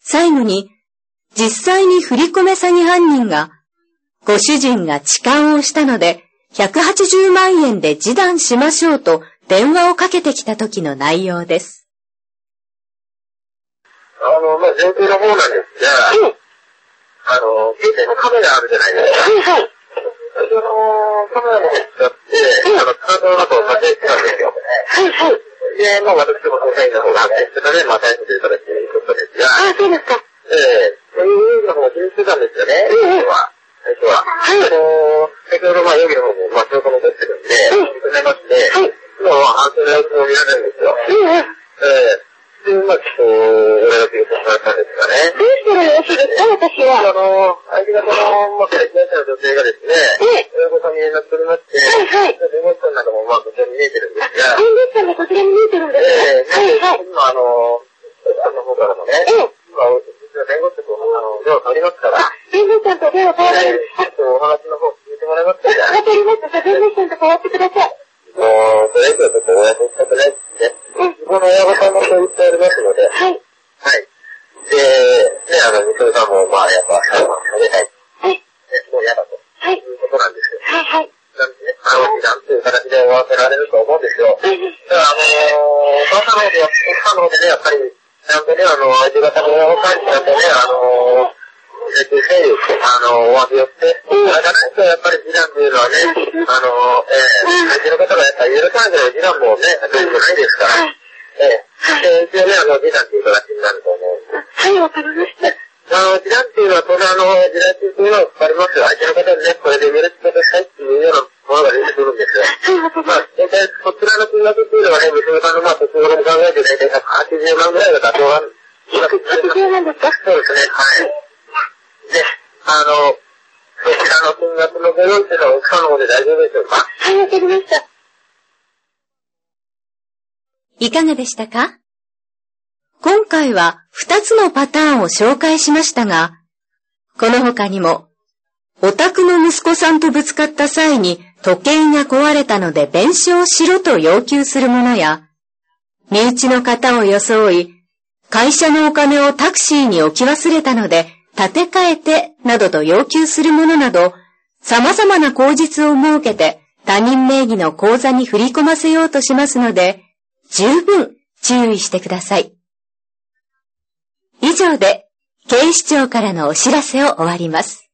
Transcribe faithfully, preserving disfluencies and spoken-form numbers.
最後に、実際に振り込め詐欺犯人が、ご主人が痴漢をしたので、ひゃくはちじゅうまんえんで示談しましょうと電話をかけてきた時の内容です。 あの、まあ、前提の方なんですが、うん、あの、携帯のカメラあるじゃないですか。はいはい。そのカメラを使って、うん、あの、カードの中を撮影してたんですよ。はいはい。で、まあ、私も捜査員の方が発見してたので、まあ、逮捕していただいていることですが、ああ、そうですか。ええー、そういうのも気にしてたんですよね、最初は。最初は。はい。あの、先ほど、まあ、容疑の方も、まあ、証拠も出てるんで、認めまして、はい。もう、反省の様子を見られるんですよ。うん。ええー。で、まあ、ちょっと、俺だけ言ってしまったんですかね。どうしてる様子ですか、私は。あの、相手方の、まあ、被害者の女性がですね、ええ。親御さんに連絡取りまして、はいはい。弁護士さんなんかも、まあ、こちらに見えてるんですが。弁護士さんがこちらに見えてるんですね。ええ。はいはい。今、あの、さんの方からもね、ええ。今、弁護士と、あの、電話取りますから。あ、弁護士さんと電話取られる。ちょっとお話の方聞いてもらえますか。わかりました。弁護士さんと代わってください。もう、それ以上ちょっとお約束ないですね。うん。この親御さんもそう言っておりますので。はい。はい。で、ね、あの、みそるさんも、まあ、やっぱ、裁判をめたい。はい。ね、もう嫌だと。はい。いうことなんですよ。はいはい。なんでね、あの、示談という形で終わせられると思うんですよ。はい。だから、あのー、お母さんの方で、お母さんの方でね、やっぱり、ちゃんとね、あの、相手方の親御さんにちゃんとね、あのー、請求整理、あの、お詫びをして、うん、じゃないとやっぱり示談というのはね、あの、えー、相手の方がやっぱり許さない示談もね、どうもないですから、えー、で、一応ね、あの、示談という形になると思うんです。はい、わかりました。あの、示談っていうのは、当然あの、示談中というのはかかりますよ。相手の方にね、これで許してくださいっていうようなものが出てくるんですよ。はい、わかりました。まあ、大体、こちらの金額っていうのはね、娘さんのまあ、年頃に考えて大体ひゃくはちじゅうまんぐらいが妥当なんです。ひゃくはちじゅうまんですか？そうですね、はい。で、あの、そちらの金額のご用意っていうのは奥さんの方で大丈夫でしょうか？はい、わかりました。 いかがでしたか？今回はふたつのパターンを紹介しましたが、この他にも、お宅の息子さんとぶつかった際に時計が壊れたので弁償しろと要求するものや、身内の方を装い、会社のお金をタクシーに置き忘れたので立て替えてなどと要求するものなど、様々な口実を設けて他人名義の口座に振り込ませようとしますので、十分注意してください。以上で警視庁からのお知らせを終わります。